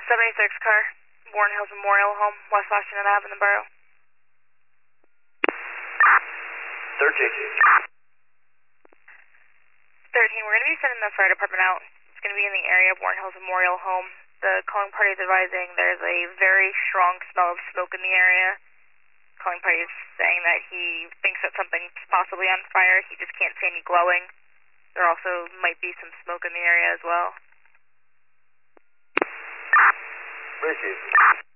76 car, Warren Hills Memorial Home, West Washington Ave in the borough. 13. 13, we're going to be sending the fire department out. It's going to be in the area of Warren Hills Memorial Home. The calling party is advising there's a very strong smell of smoke in the area. Calling party is saying that he thinks that something's possibly on fire. He just can't see any glowing. There also might be some smoke in the area as well. Richie.